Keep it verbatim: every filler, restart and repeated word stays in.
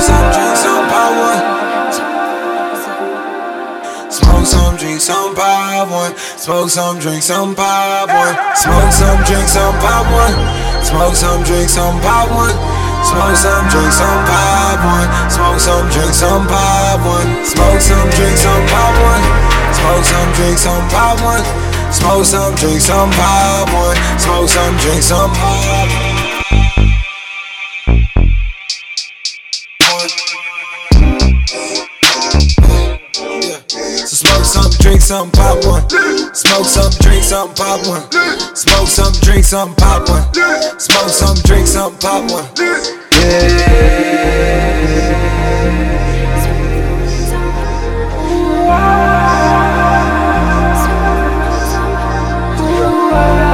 some, drink some, pop one. Smoke some, drink some, pop one. Smoke some, drink some, pop one. Smoke some, drink some, pop one. Smoke some, drink some, pop one. Smoke some, drink some, pop one. Smoke some, drink some, pop one. Smoke some, drink some, pop one. Smoke some, drink some, pop one. Smoke some, drink some, pop one. Smoke some, drink some, pop one. So smoke some, drink some, pop one. Smoke some, drink some, pop one. Smoke some, drink some, pop one. Smoke some, drink some, pop one. Yeah.